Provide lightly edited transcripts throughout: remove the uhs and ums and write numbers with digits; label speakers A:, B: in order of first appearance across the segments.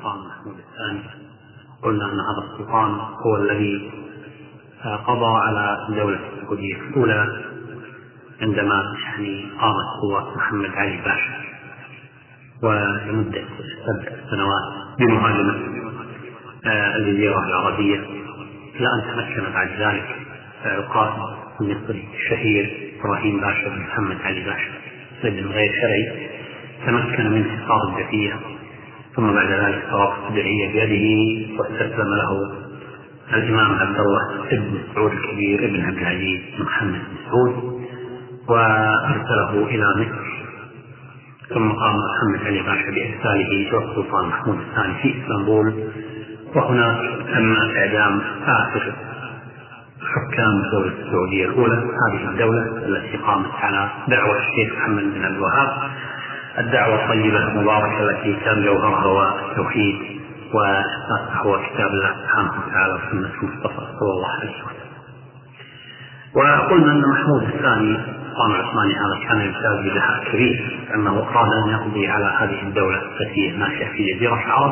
A: السلطان محمود الثاني. قلنا أن هذا السلطان هو الذي قضى على الدولة السعودية الأولى عندما قامت قوات محمد علي باشا، ولمدة 7 سنوات بمهاجمة الجزيرة العربية، إلى أن تمكن بعد ذلك القائد المصري الشهير إبراهيم باشا بن محمد علي باشا ابن غير شرعي، تمكن من حصار الدفية، ثم بعد ذلك توقف الدرعية بيده واستسلم له الإمام عبد الله بن سعود الكبير ابن عبد العزيز بن محمد بن سعود، وأرسله إلى مصر. ثم قام محمد علي باشا بإرساله إلى السلطان محمود الثاني في إسطنبول، وهناك تم إعدام آخر حكام الدولة السعودية الأولى، هذه الدولة التي قامت على دعوة الشيخ محمد بن عبد الوهاب، الدعوة الطيبة المباركة التي كان جوهرها هو التوحيد وأساسها هو كتاب الله سبحانه وتعالى وسنة المصطفى صلى الله عليه وسلم. وقلنا أن محمود الثاني السلطان العثماني هذا كان يمتاز بدهاء كبير، أنه أراد أن يقضي على هذه الدولة التي ناشئة في جزيرة العرب،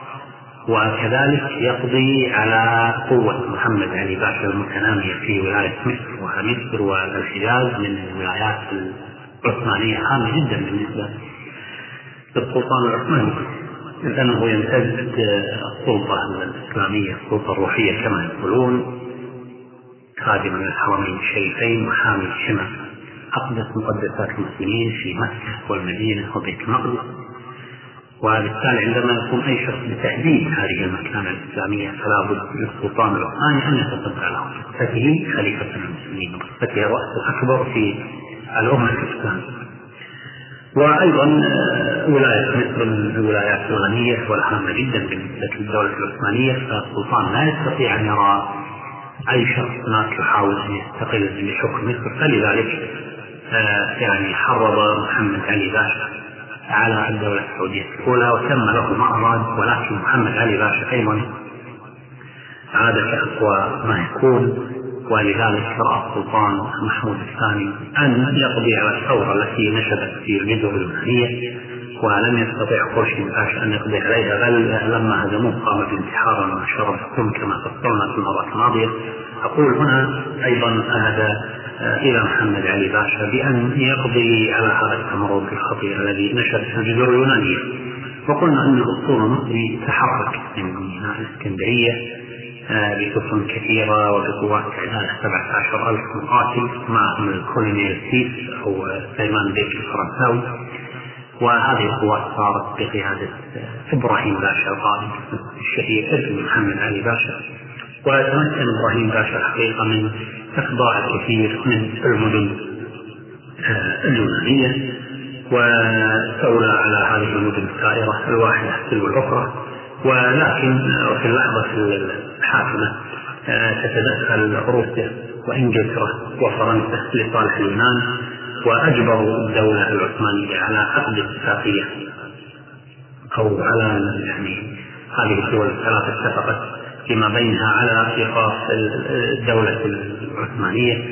A: وكذلك يقضي على قوة محمد علي باشا المتنامية في ولاية مصر، ومصر والحجاز من الولايات العثمانية هامة جدا بالنسبة للسلطان العثماني، لأنه يمتد السلطة الإسلامية، السلطة الروحية كما يقولون، خادم من الحرمين الشريفين وحامي الشمع، أقدس مقدسات المسلمين في مكة والمدينة وبيت المقدس. وبالتالي عندما يقوم أي شخص بتحديد هذه المكانة الإسلامية فلا بد للسلطان العثماني أن يتصدى له بصفته خليفة المسلمين وبصفته الرأس الأكبر في الأمة الإسلامية. وأيضا ولاية مصر من الولايات الغنية والهامة جدا بالنسبة للدولة العثمانية، فالسلطان لا يستطيع أن يرى أي شخص هناك يحاول أن يستقل بحكم مصر، فلذلك حرض محمد علي باشا على الدولة السعودية الأولى وتم له ما أراد، ولكن محمد علي باشا أيضا عاد كأقوى ما يكون، ولذلك رأى السلطان محمود الثاني أن يقضي على الثورة التي نشبت في الجزر اللبنانية، ولم يستطيع خورشيد باشا أن يقضي عليها، بل لما هزموه قام بانتحار وشرب السم كما فصلنا في المرة الماضية. أقول هنا أيضا أهدى إلى محمد علي باشا بأن يقضي على هذا التمرد الخطير الذي نشأ في الجزر اليونانية. وقلنا أن الأسطول المصري تحرك من ميناء الإسكندرية بسفن كثيرة وبقوات تعداد 17,000 مقاتل معهم الكولونيل سيس أو سليمان بيك الفرنساوي، وهذه القوات صارت بقيادة إبراهيم باشا القائد الشهير ابن محمد علي باشا. وتمكن إبراهيم باشا الحقيقة من إخضاع الكثير من المدن اليونانية، واستولى على هذه المدن السائرة الواحدة تلو الأخرى. ولكن في اللحظة الحاسمة تتدخل روسيا وإنجلترا وفرنسا لصالح اليونان، وأجبروا الدولة العثمانية على عقد اتفاقية، أو على هذه الدول الثلاثة اتفقت فيما بينها على إيقاف الدولة العثمانية.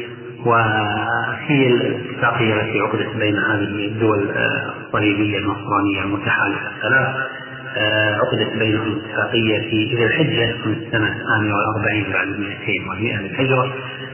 A: وهي الاتفاقية التي عقدت بين هذه الدول الصليبية النصرانية المتحالفة الثلاث، عقدت بينهم اتفاقية في ذي الحجة من السنة 48 بعد 200 للهجرة.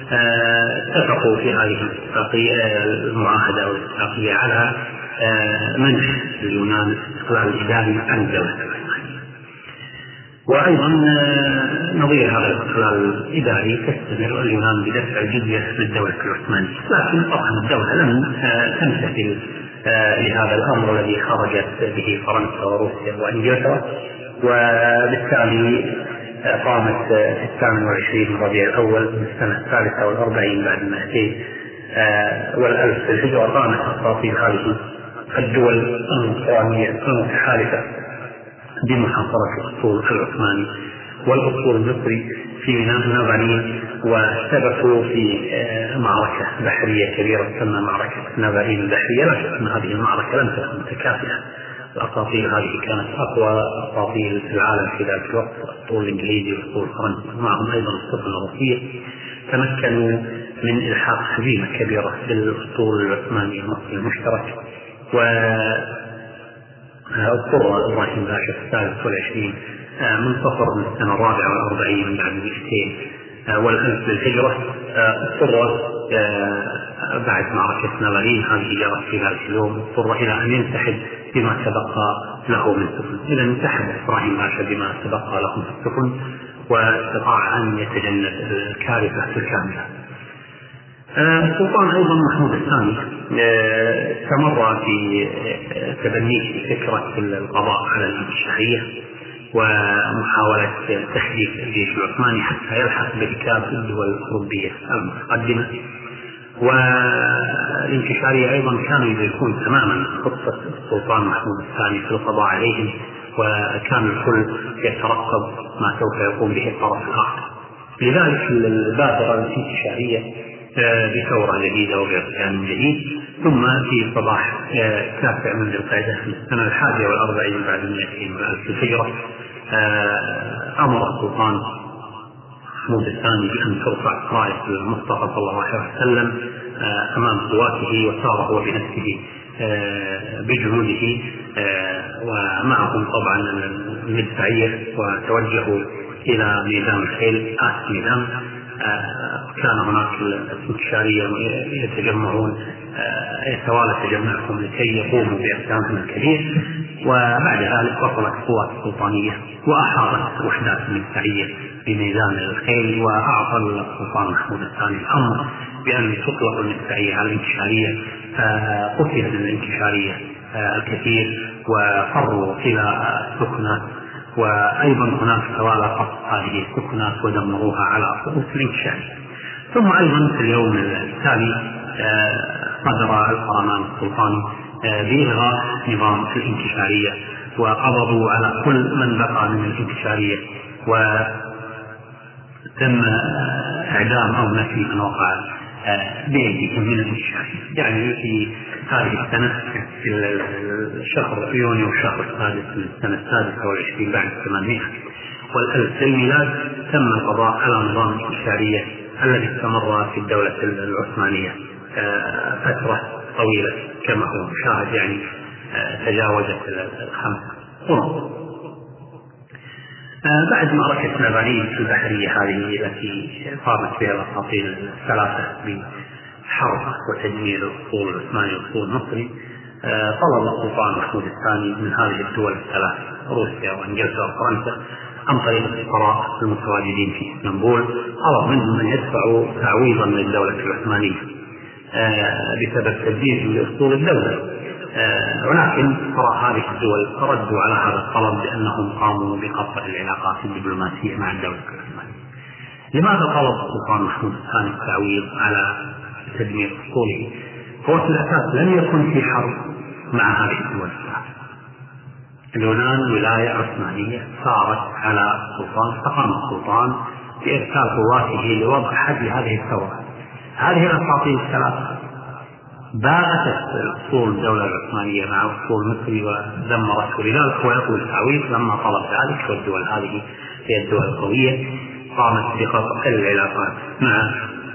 A: اتفقوا في هذه الاتفاقية المعاهدة أو الاتفاقية على منح اليونان الاستقلال الإداري عن الدولة العثمانية. وأيضا نظير هذا الاستقلال الإداري تستمر اليونان بدفع الجزية للدولة العثمانية، لكن طبعا الدولة لم تمتثل لهذا الأمر الذي خرجت به فرنسا وروسيا وإنجلترا. وبالتالي قامت في 28 من ربيع الأول من السنة 43 بعد 200 والألف الهجرة، قامت أساطيل هذه الدول النصرانية المتحالفة بمحاصرة الأسطول العثماني والأسطول المصري في ميناء نافارين، واشتبكوا في معركة بحرية كبيرة تسمى معركة نافارين البحرية. لا شك أن هذه المعركة لم تكن متكافئة، الأساطيل هذه كانت أقوى أساطيل في العالم في ذلك الوقت، الأسطول الإنجليزي والأسطول الفرنسي معهم أيضا السفن الروسية، تمكنوا من إلحاق هزيمة كبيرة بالأسطول العثماني المصري المشترك. اضطر إبراهيم باشا في 23 منتصر من السنة 44 بعد 200 والألف للهجرة. اضطر بعد معركة نافالين هذه جرت في ذلك اليوم، اضطر إلى أن ينسحب بما تبقى له من سفن. إذا انسحب إبراهيم باشا بما تبقى له من السفن واستطاع أن يتجنب الكارثة الكاملة. السلطان أيضا محمود الثاني استمر في تبنيه فكرة القضاء على الانكشافية ومحاولة تحديث الجيش العثماني حتى يلحق بركاب الدول الأوروبية المتقدمة. والانكشافية أيضا كانوا يدركون تماما خطة السلطان محمود الثاني في القضاء عليهم، وكان الكل يترقب ما سوف يقوم به الطرف الآخر. لذلك البادرة الانكشافية بثورة جديدة وبإعلان جديد. ثم في صباح 9 من ذي القعدة في السنة 41 بعد 200 من ألف الهجرة أمر السلطان محمود الثاني بأن ترفع راية المصطفى صلى الله عليه وسلم أمام قواته، وسار هو بنفسه بجنوده ومعهم طبعا المدفعية، وتوجهوا إلى ميدان الخيل ميدان. كان هناك الانكشافية يتجمعون يتوالى تجمعهم لكي يقوموا بإقدامهم الكبير. وبعد ذلك وصلت القوات السلطانية وأحاطت وحدات المدفعية بميدان الخيل، وأعطى السلطان محمود الثاني الأمر بأن تطلق المدفعية على الانكشافية. قتل الانكشافية الكثير وفروا إلى السكنات، وأيضا هناك توالى قصف هذه السكنات ودمروها على رؤوس الانكشافية. ثم أيضا في اليوم التالي صدر الفرمان السلطاني بإلغاء نظام الانكشافية، وقبضوا على كل من بقى من الانكشافية، وتم إعدام أو نفي من وقع بأيديهم من الانكشافية. يعني في هذه السنة في الشهر يونيو والشهر السادس من السنة 26 بعد 800 والألف للميلاد تم القضاء على نظام الانكشافية الذي استمر في الدولة العثمانية فترة طويلة كما هو مشاهد، يعني تجاوزت 5 قرون. بعد معركة نافالين البحرية هذه التي قامت بها الأساطيل الثلاثة بحرب وتدمير الأسطول العثماني والأسطول المصري، طلب السلطان محمود الثاني من هذه الدول الثلاث روسيا وانجلترا وفرنسا عن طريق السفراء المتواجدين في اسطنبول، طلب منهم أن يدفعوا تعويضا للدولة العثمانية بسبب تدميرهم لأسطول الدولة. ولكن ترى هذه الدول ردوا على هذا الطلب بأنهم قاموا بقطع العلاقات الدبلوماسية مع الدولة العثمانية. لماذا طلب السلطان محمود الثاني التعويض على تدمير أسطوله؟ هو في الأساس لم يكن في حرب مع هذه الدول الثلاث. اليونان ولاية عثمانية صارت على السلطان، فقام السلطان بإرسال قواته لوضع حد لهذه الثورة. هذه الأساطيل الثلاثة باغتت أسطول الدولة العثمانية مع أسطول مصري ودمرته، لذلك هو يطلب التعويض. لما طلب ذلك والدول هذه هي الدول القوية قامت بقطع العلاقات مع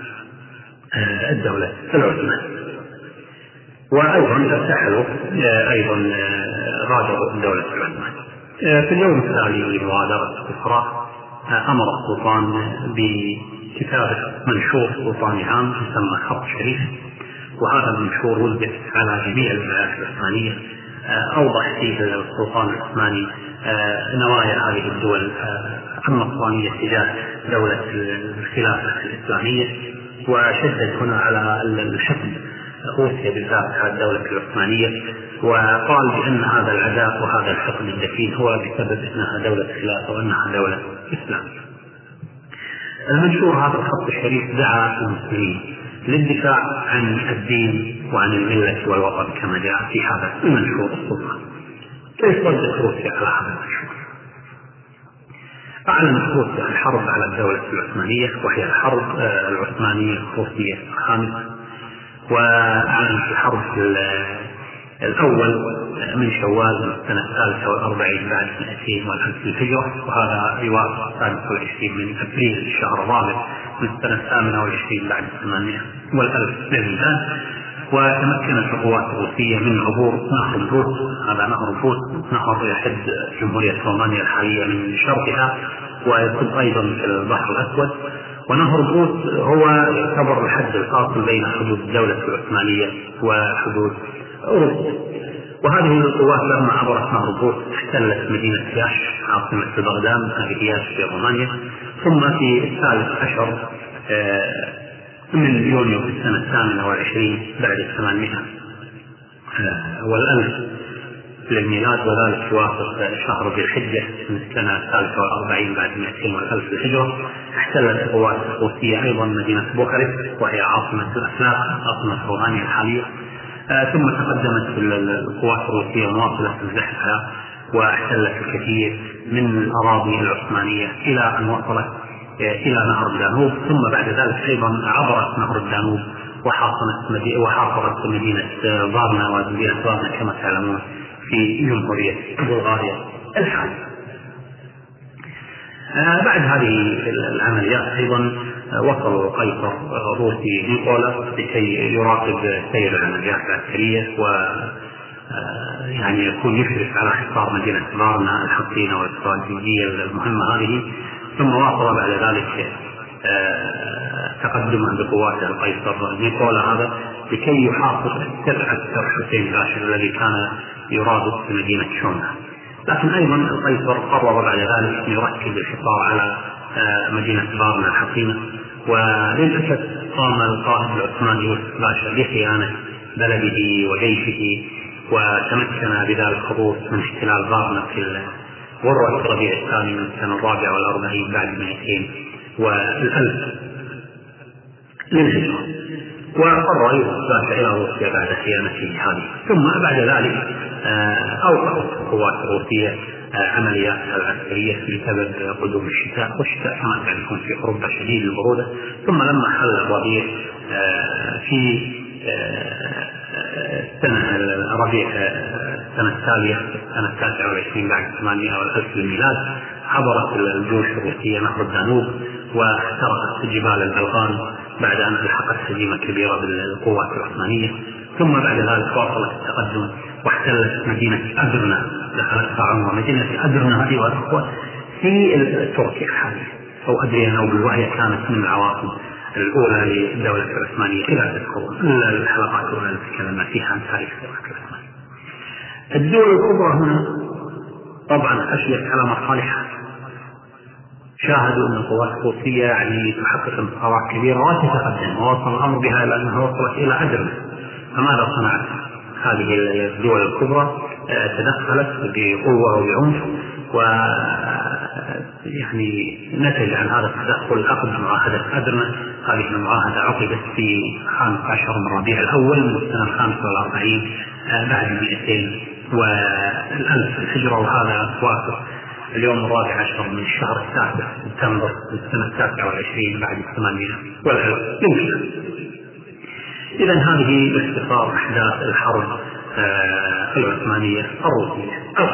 A: الدولة العثمانية. وأيضا ارتحلوا أيضا غادروا الدولة العثمانية. في اليوم التالي لمغادرة الصفراء أمر السلطان بكتابة منشور سلطاني عام يسمى خط شريف، وهذا المنشور وزع على جميع الولايات العثمانية. أوضح فيه السلطان العثماني نوايا هذه الدول النصرانية تجاه دولة الخلافة الإسلامية، وشدد هنا على الحقد روسيا بالذات على الدولة العثمانية، وقال بأن هذا العداء وهذا الحقد الدفين هو بسبب أنها دولة خلافة وأنها دولة إسلامية. المنشور هذا الخط الشريف دعا المسلمين للدفاع عن الدين وعن الملة والوطن كما جاء في هذا المنشور السلطاني. كيف ردت روسيا على هذا المنشور؟ أعلنت روسيا الحرب على الدولة العثمانية، وهي الحرب العثمانية الروسية الخامسة، وأعلنت الحرب الأول من شوال من السنة 43 بعد 200 والألف الهجرة، وهذا يوافق 23 من أبريل الشهر الرابع من السنة 28 بعد 800 والألف للميلاد. وتمكنت القوات الروسية من عبور نهر البروت. هذا نهر البروت نهر يحد جمهورية رومانيا الحالية من شرقها ويصب أيضا في البحر الأسود. ونهر البروت هو يعتبر الحد الفاصل بين حدود الدولة العثمانية وحدود روسيا. وهذه القوات لما عبرت نهر البروت احتلت مدينة ياش عاصمة بغداد، هذه ياش في رومانيا. ثم في 13 من يونيو في السنة 28 بعد 800 والألف للميلاد، وذلك يوافق شهر ذي الحجة من السنة 43 بعد 200 والألف للهجرة، احتلت القوات الروسية أيضا مدينة بوخارست وهي عاصمة الأفلاق عاصمة رومانيا الحالية. ثم تقدمت القوات الروسية مواصلة زحفها واحتلت الكثير من الأراضي العثمانية إلى أن وصلت إلى نهر الدانوب. ثم بعد ذلك أيضا عبرت نهر الدانوب وحاصرت مدينة فارنا، ومدينة فارنا كما تعلمون في جمهورية بلغاريا الحالية. بعد هذه العمليات أيضا وصل القيصر الروسي نيكولا لكي يراقب سير العمليات العسكرية يعني يكون يشرف على حصار مدينة فارنا الحصينة والاستراتيجية المهمة هذه. ثم واصل بعد ذلك تقدما بقوات القيصر نيكولا هذا لكي يحاصر السر حسين باشا الذي كان يرابط في مدينة شونها. لكن أيضا القيصر قرر بعد ذلك أن يركز الحصار على مدينة فارنا الحصينة. وللأسف قام القائد العثماني يوسف باشا بخيانة بلده وجيشه، وتمكن بذلك الروس من احتلال فارنا في وروة ربيع الثاني من السنة 44 بعد 200 والألف للهجرة، وقرر يوسف باشا إلى روسيا بعد خيانته هذه. ثم بعد ذلك أوقفت القوات الروسية عملياتها العسكرية بسبب قدوم الشتاء، والشتاء كما تعرفون في أوروبا شديد البرودة. ثم لما حل الربيع في ربيع السنة التالية سنة 29 بعد 800 والألف للميلاد، عبرت الجيوش الروسية نهر الدانوب واخترقت جبال البلقان بعد أن ألحقت هزيمة كبيرة بالقوات العثمانية. ثم بعد ذلك واصلت التقدم واحتلت مدينة أدرنا، دخلت طاعون مدينة أدرنا هذه والأخوة في تركيا الحالية أو أدريانوبل، وهي كانت من العواصم الأولى للدولة العثمانية إلى تذكرون الحلقات الأولى التي تكلمنا فيها عن تاريخ الدولة العثمانية. الدول الكبرى هنا طبعا خشيت على مصالحها، شاهدوا أن القوات الروسية يعني تحقق انتصارات كبيرة وتتقدم، ووصل الأمر بها إلى أنها وصلت إلى أدرنا. فماذا صنعت هذه الدول الكبرى؟ تدخلت بقوة وبعنف، ويعني نتج عن هذا التدخل عقد معاهدة أدرنا. هذه المعاهدة عقدت في 15 من ربيع الأول من السنة 45 بعد 200 والألف الهجرة، وهذا وافق اليوم 14 من الشهر 9 سبتمبر من السنة 29 بعد 800 والألف للميلاد. إذن هذه باختصار أحداث الحرب العثمانية الروسية.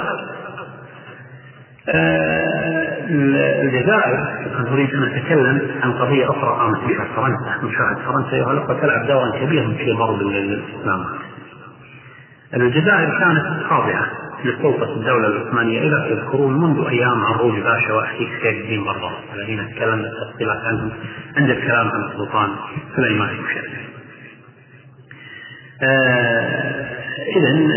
A: الجزائر نريد أن نتكلم عن قضية أخرى قامت بها فرنسا. مشاهد فرنسا أيها الأخوة تلعب دورا كبيرا في ضرب الإسلام. الجزائر كانت خاضعة لسلطة الدولة العثمانية إذا تذكرون منذ أيام عروج باشا وأخيه سيد الدين بربر الذين تكلمنا التفصيلات عنهم عند الكلام عن السلطان سليمان المشرف. إذن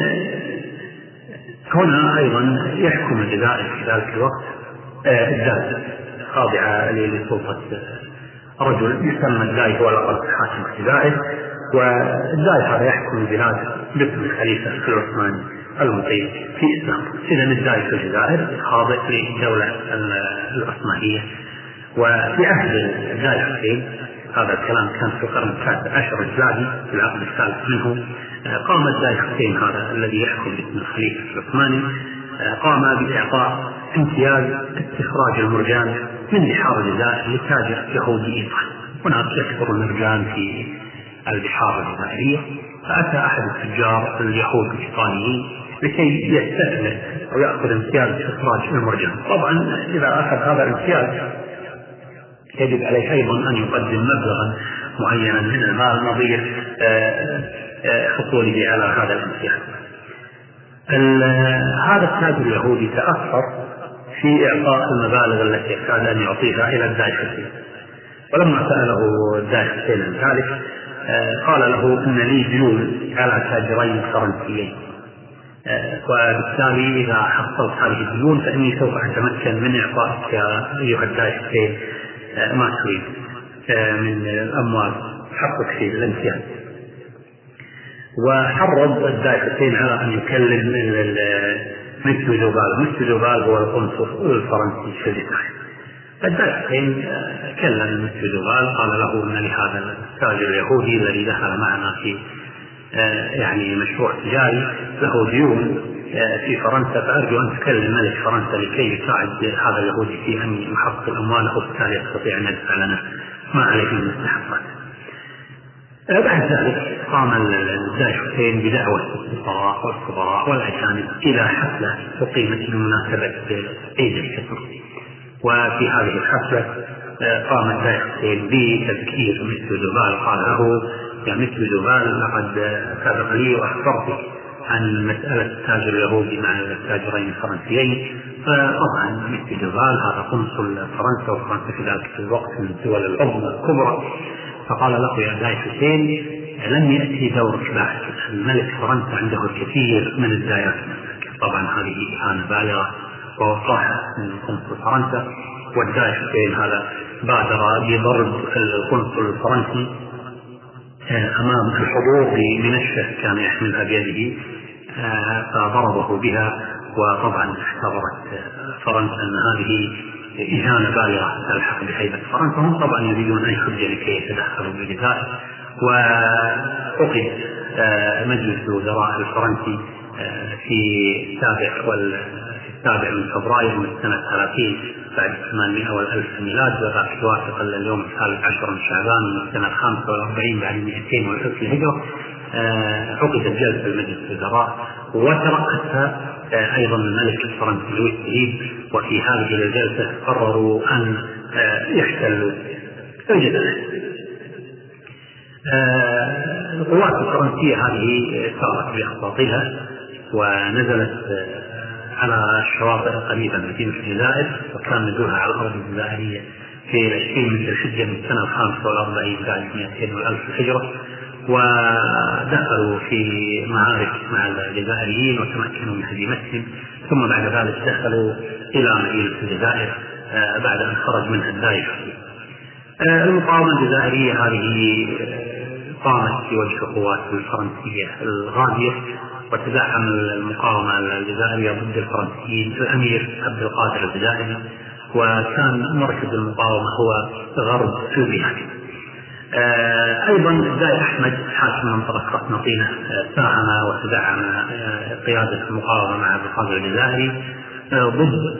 A: هنا أيضا يحكم الجزائر في ذلك الوقت الداي، خاضعة لسلطة رجل يسمى الداي، هو لقب حاكم الجزائر. والداي هذا يحكم البلاد باسم الخليفة العثماني المقيم في إسلام. إذن الداي في الجزائر خاضع للدولة العثمانية. وفي عهد الداي حسين، هذا الكلام كان في القرن 19 الهجري في العقد الثالث منه، قام الداي حسين هذا الذي يحكم باسم الخليفة العثماني قام بإعطاء امتياز استخراج المرجان من بحار الجزائر لتاجر يهودي إيطالي. هناك يكثر المرجان في البحار الجزائرية، فأتى أحد التجار اليهود الإيطاليين لكي يستثمر أو يأخذ امتياز استخراج المرجان. طبعا إذا أخذ هذا الامتياز يجب عليه أيضا أن يقدم مبلغا معينا من المال نظير حصوله على هذا الامتياز. هذا التاجر اليهودي تأخر في إعطاء المبالغ التي كان أن يعطيها إلى الداعي حسين، ولما سأله الداعي حسين عن ذلك قال له إن لي ديون على تاجرين فرنسيين، وبالتالي إذا حصلت هذه الديون فإني سوف أتمكن من إعطائك أيها الداعي حسين ما تريد من الأموال حقك في الامتياز. وحرض الداعي حسين على أن يكلم مستر جوبال. مستر جوبال هو القنصل الفرنسي في الإسرائيل. الداعي حسين كلم مستر جوبال، قال له أن لهذا التاجر اليهودي الذي دخل معنا في يعني مشروع تجاري له ديون في فرنسا، فأرجو أن تكلم ملك فرنسا لكي يساعد هذا اليهودي في أن يحقق أمواله، وبالتالي يستطيع أن يدفع لنا ما عليه من المستحقات. بعد ذلك قام الداعي حسين بدعوة الفقراء والكبراء والأجانب إلى حفلة أقيمت بمناسبة عيد الفطر. وفي هذه الحفلة قام الداعي حسين بتذكير مستر جوبال، قال له يا مستر جوبال لقد سبق لي وأخبرتك عن مسألة التاجر اليهودي مع التاجرين الفرنسيين. فطبعا مستر جوبال هذا قنصل فرنسا، وفرنسا في ذلك الوقت من الدول العظمى الكبرى، فقال له يا داعي حسين لم يأتي دورك بعد، الملك فرنسا عنده الكثير من الدايات. طبعا هذه إهانة بالغة ووقاحة من قنصل فرنسا، والداعي حسين هذا بادر بضرب القنصل الفرنسي أمام الحضور بمنشة كان يحملها بيده، فضربه بها. وطبعا اعتبرت فرنسا أن هذه إهانة بالغة تلحق بهيبة فرنسا، هم طبعا يريدون أي حجة لكي يتدخلوا بذلك. وعقد مجلس الوزراء الفرنسي في السابع من فبراير من سنة 30 بعد 800 والألف ميلاد، وذاك يوافق اليوم 13 من شعبان من السنة 45 بعد 200 والألف الهجرة. عقدت جلسة مجلس الوزراء وترأسها أيضا الملك الفرنسي لويس فيليب، وفي هذه الجلسة قرروا أن يحتلوا الجزائر. القوات الفرنسية هذه سارت بأخطاطها ونزلت على الشواطئ قريبة من مدينة الجزائر، وكان نزولها على الأرض الجزائرية في 20 من ذي الحجة من سنة 45 بعد 200 والألف الهجرة، ودخلوا في معارك مع الجزائريين وتمكنوا من هزيمتهم. ثم بعد ذلك دخلوا إلى مدينة الجزائر بعد أن خرج منها الداعي حسين. المقاومة الجزائرية هذه قامت في وجه القوات الفرنسية الغازية، وتزاحم المقاومة الجزائرية ضد الفرنسيين الأمير عبد القادر الجزائري، وكان مركز المقاومة هو غرب البلاد. أيضا الداعي أحمد حاكم منطقة قسنطينة ساهم وتدعم قيادة المقاومة مع عبد القادر الجزائري ضد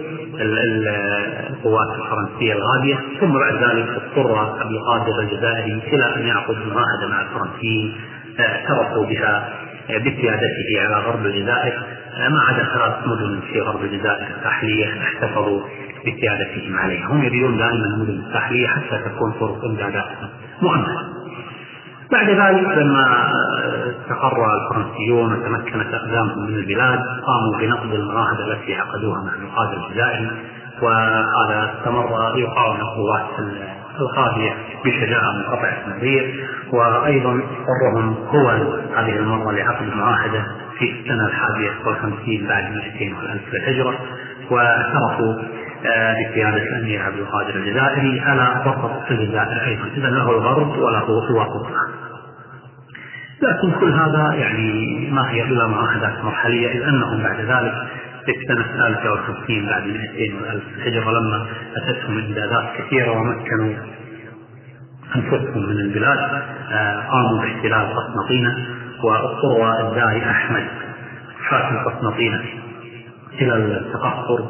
A: القوات الفرنسية الغازية. ثم بعد ذلك اضطر عبد القادر الجزائري إلى أن يعقد معاهدة مع الفرنسيين اعترفوا بها بسيادته على غرب الجزائر، ما عدا 3 مدن في غرب الجزائر الساحلية احتفظوا بسيادتهم عليها. هم يريدون دائما المدن الساحلية حتى تكون طرق امداداتهم مؤمنة. بعد ذلك لما استقر الفرنسيون وتمكنت أقدامهم من البلاد قاموا بنقض المعاهدة التي عقدوها مع القادة الجزائري، وهذا استمر يقاوم القوات الغازية بشجاعة منقطعة النظير. وأيضا اضطرهم هو هذه المرة لعقد المعاهدة في السنة 51 بعد 200 والألف الهجرة، واعترفوا بقيادة الأمير عبد القادر الجزائري على وسط الجزائر أيضا، إذا له الغرب وله الوسط. لكن كل هذا يعني ما هي إلا معاهدات مرحلية، إذ أنهم بعد ذلك في السنة 53 بعد 200 والألف الهجرة لما أتتهم إمدادات كثيرة ومكنوا أنفسهم من البلاد قاموا باحتلال قسنطينة، واضطر الداعي أحمد حاكم قسنطينة إلى التقصر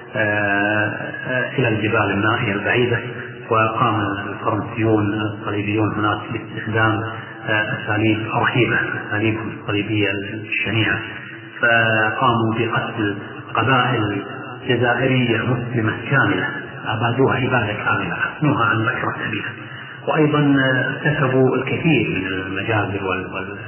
A: إلى الجبال النائية البعيدة. وقام الفرنسيون الصليبيون هناك باستخدام أساليب رهيبة، أساليبهم الصليبية الشنيعة، فقاموا بقتل قبائل جزائرية مسلمة كاملة، أبادوها إبادة كاملة، أفنوها عن بكرة أبيها. وأيضا كتبوا الكثير من المجازر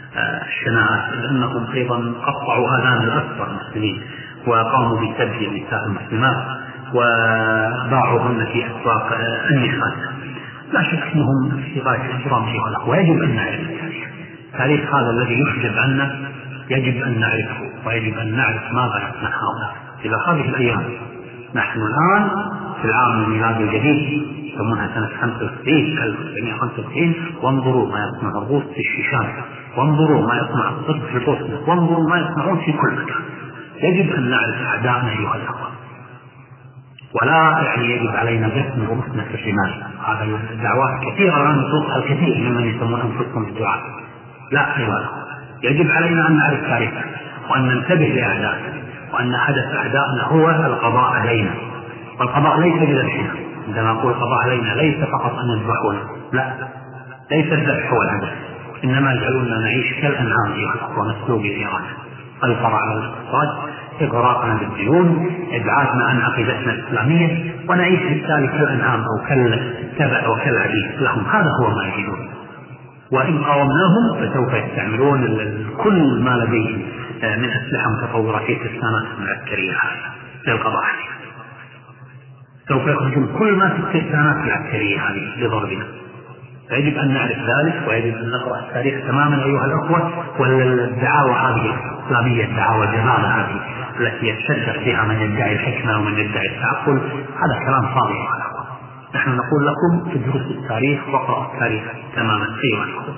A: الشناعات، لأنهم أيضا قطعوا آذان الأسرى المسلمين وقاموا بسبي النساء المسلمات وباعوهن في أسواق النخال. لا شك أنهم في غاية الاحترام أيها الأخوة. ويجب أن نعرف التاريخ هذا الذي يحجب عنا، يجب أن نعرفه ويجب أن نعرف ماذا يصنع هؤلاء. إلى هذه الأيام نحن الآن في العام الميلادي الجديد يسمونها سنة 1995 وانظروا ما يصنع الروس في الشيشان، وانظروا ما يصنع الصرب في البوسنة، وانظروا ما يصنعون في كل مكان. يجب أن نعرف أعدائنا أيها الأخوة، ولا يجب علينا دفن رؤوسنا في الرمال. هذا الدعوات كثيرة الآن يطلقها الكثير ممن يسمون أنفسهم الدعاة. لا أيها الأخوة، يجب علينا أن نعرف تاريخنا وأن ننتبه لأعدائنا، وأن حدث أعدائنا هو القضاء علينا. والقضاء ليس بذبحنا، عندما نقول القضاء علينا ليس فقط أن يذبحونا، لا، ليس الذبح هو الهدف، إنما يجعلنا نعيش كالأنعام أيها الأخوة، مسلوب الإيران، الفرع على الاقتصاد، إغراقنا بالديون، إبعادنا عن عقيدتنا الإسلامية، ونعيش بالتالي كالأنعام أو كالتبع وكالعبيد لهم. هذا هو ما يريدون. وإن قاومناهم فسوف يستعملون كل ما لديهم من أسلحة متطورة في الترسانات العسكرية هذه للقضاء عليها. سوف يخرجون كل ما في الترسانات العسكرية هذه لضربنا. فيجب أن نعرف ذلك، ويجب أن نقرأ التاريخ تماما أيها الأخوة. والدعاوى هذه الإسلامية، الدعاوى الجمالة هذه التي يتشدق فيها من يدعي الحكمة ومن يدعي التعقل، هذا كلام فاضي أيها الأخوة. نحن نقول لكم في دروس التاريخ واقرأوا التاريخ تماما أيها الأخوة.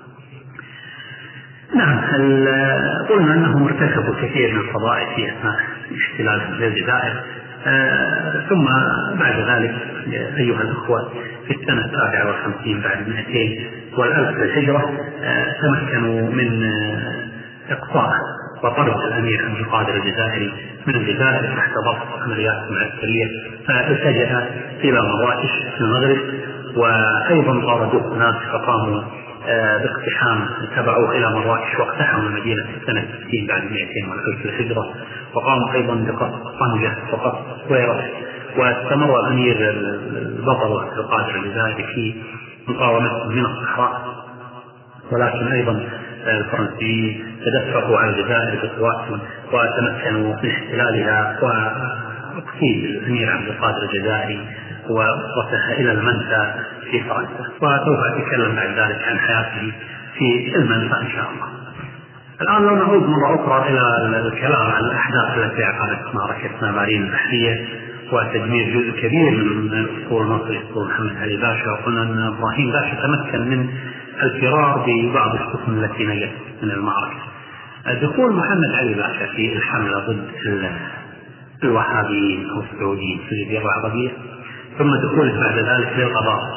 A: نعم، قلنا أنهم ارتكبوا كثير من الفضائح في أثناء احتلالهم للجزائر، ثم بعد ذلك أيها الأخوة في السنة 57 بعد 200 والألف للهجرة تمكنوا من إقصاء وطرد الأمير عبد القادر الجزائري من الجزائر تحت ضغط عمليات عسكرية، فالتجأ إلى مراكش في المغرب، وأيضا طاردوه هناك فقاموا باقتحام، تبعوه إلى مراكش واقتحموا المدينة في سنة 60 بعد 200 والألف للهجرة، وقاموا أيضا بقصف طنجة وقصف سويرة. واستمر الأمير البطل عبد القادر الجزائري في مقاومته من الصحراء، ولكن أيضا الفرنسيين تدفقوا على الجزائر بقواتهم وتمكنوا من احتلالها وتقييد الأمير عبد القادر الجزائري ووصلها إلى المنفى في فرنسا. وسوف أتكلم بعد ذلك عن حياته في المنفى إن شاء الله. الآن لو نعود مرة أخرى إلى الكلام عن الأحداث التي عقدت معركة نابالين البحرية وتدمير جزء كبير من الأسطول المصري الأسطول محمد علي باشا. وقلنا أن إبراهيم باشا تمكن من الفرار ببعض السفن التي نجت من المعركة. دخول محمد علي باشا في الحملة ضد الوهابيين أو السعوديين في الجزيرة العربية، ثم دخوله بعد ذلك للقضاء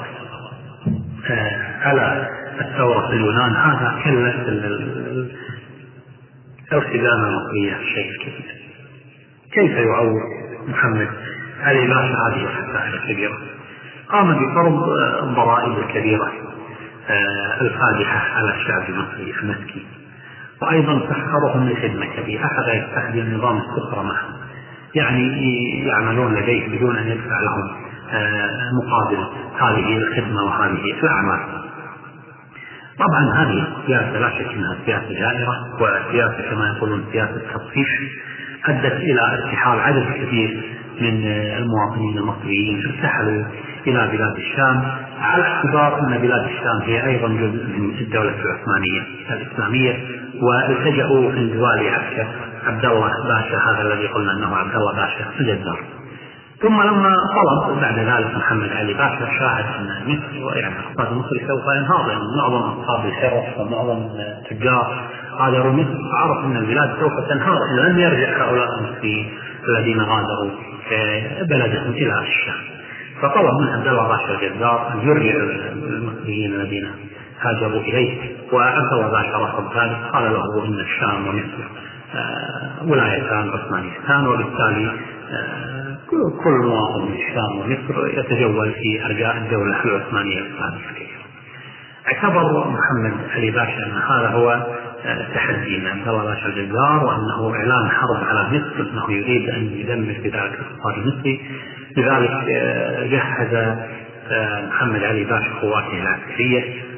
A: على الثورة في اليونان، هذا كلف الخزانة المصرية الشيء الكبير. كيف يعوض محمد علي باشا هذه الخسائر الكبيرة؟ قام بفرض الضرائب الكبيرة الفادحة على الشعب المصري المسكين، وأيضا سخرهم لخدمة كبيرة، أخذ يستخدم نظام السخرة معهم، يعني يعملون لديه بدون أن يدفع لهم مقابل هذه الخدمة وهذه الأعمال. طبعا هذه السياسة لا شك أنها سياسة جائرة، وسياسة كما يقولون سياسة تطفيش، أدت إلى ارتحال عدد كبير من المواطنين المصريين، ارتحلوا إلى بلاد الشام، على اعتبار أن بلاد الشام هي أيضا جزء من الدولة العثمانية الإسلامية، والتجأوا عند والي عسكر عبد الله باشا، هذا الذي قلنا أنه عبد الله باشا الجزار. ثم لما طلب بعد ذلك محمد علي باشا، شاهد أن مصر يعني الاقتصاد المصري سوف ينهار، يعني معظم أصحاب الحرف ومعظم التجار غادروا مصر، عرف أن البلاد سوف تنهار إن لم يرجع هؤلاء المصريين الذين غادروا بلدهم إلى الشام. فطلب من عبد الله باشا الجزار أن يرجع المصريين الذين هاجروا إليه، وعبد الله باشا رفض ذلك، قال له إن الشام ومصر ولايتان عثمانيتان، وبالتالي كل مواطن من الشام ومصر يتجول في أرجاء الدولة العثمانية الإسلامية. اعتبر محمد علي باشا أن هذا هو تحدي من عبد الله باشا الجزار، وأنه إعلان حرب على مصر، أنه يريد أن يدمر بذلك الاقتصاد المصري. لذلك جهز محمد علي باشا قواته العسكرية